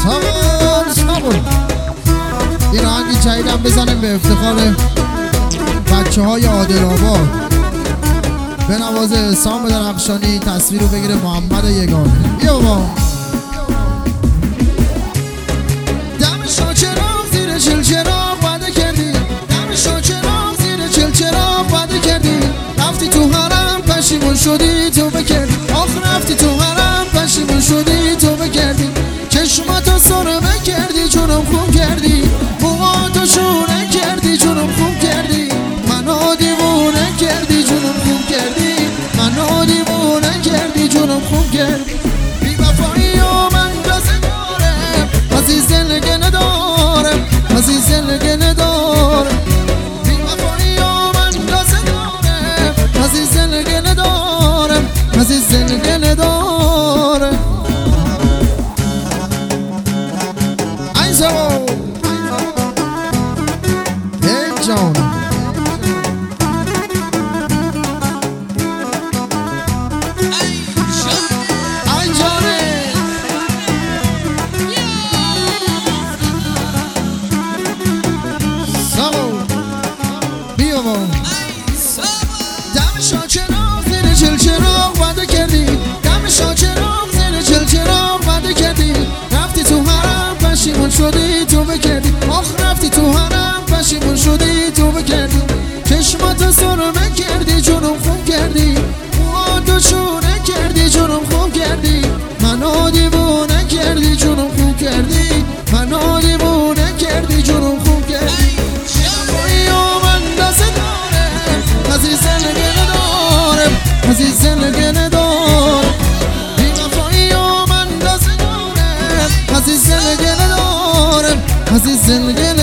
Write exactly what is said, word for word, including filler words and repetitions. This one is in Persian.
سامون سامون این آهنگی جدیدم بزنیم به افتخار بچه های عادل آباد. به نواز سام درخشانی تصویر رو بگیره محمد یگانه. بیا با دم شاچراغ زیر چل چراغ وعده کردی، دم شاچراغ زیر چل چراغ وعده کردی، رفتی تو حرم پشیمون شدی تو بکردی، آخ رفتی تو حرم پشیمون شدی تو بکردی، چشماتو سرمه کردی جونم خوب کردی، موهاتو شونه کردی جونم خوب کردی، منو دیوونه کردی جونم خوب کردی، منو دیوونه کردی جونم خوب کردی. بی وفایی و من رازه دارم عزیز زندگی ندارم، عزیز زندگی ندارم، بی وفایی و من رازه دارم عزیز زندگی ندارم، عزیز زندگی ندارم. ایزو ای جان چل چراغ وعده کردی، دم شاچراغ زیر چل چراغ وعده کردی، رفتی تو حرم پشیمون شدی تو بکردی، آخ رفتی تو حرم پشیمون شدی تو بکردی، چشماتو سرمه کردی جونم خوب کردی، موهاتو شونه کردی جونم خوب کردی، منو دیوونه کردی جونم خوب کردی، منو دیوونه کردی جونم خوب کردی. شبایی و من دست دارم عزیز زندگی ندارم، عزیز زندگی ندارم، بی وفایی و من دست دارم عزیز زندگی ندارم، عزیز زندگی